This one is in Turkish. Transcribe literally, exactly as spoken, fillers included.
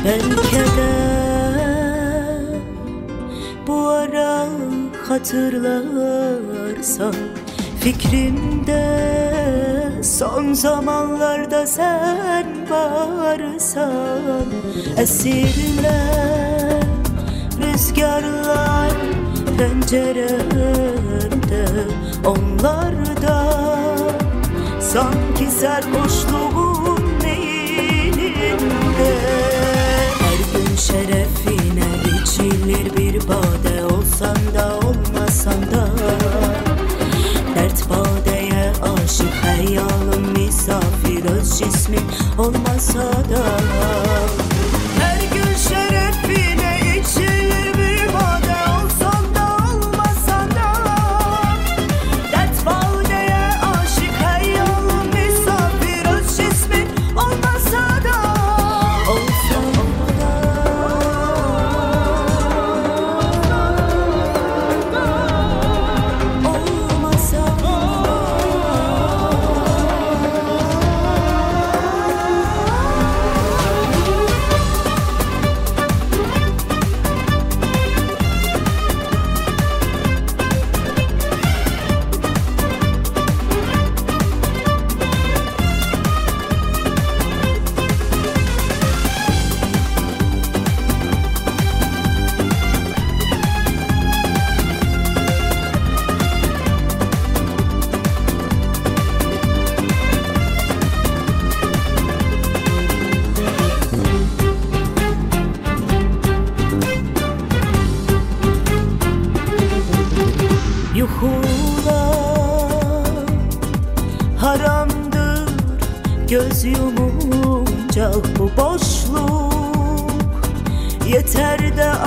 Belki de bu ara hatırlarsan fikrimde son zamanlarda sen varsan, esirler rüzgarlar penceremde, onlar da sanki serhoşluğun eğilinde. Her gün şerefine içilir bir bade, olsan da olmasan da dert badeye aşık, hayalım misafir, öz cismin olmasa da. Her gün şerefine içilir bir bade, olsan da olmasan da dert badeye aşık, hayalım misafir, öz cismin olmasa da. Olsa da olmasa da. Yuhular haramdır göz yumunca bu boşluk, yeter de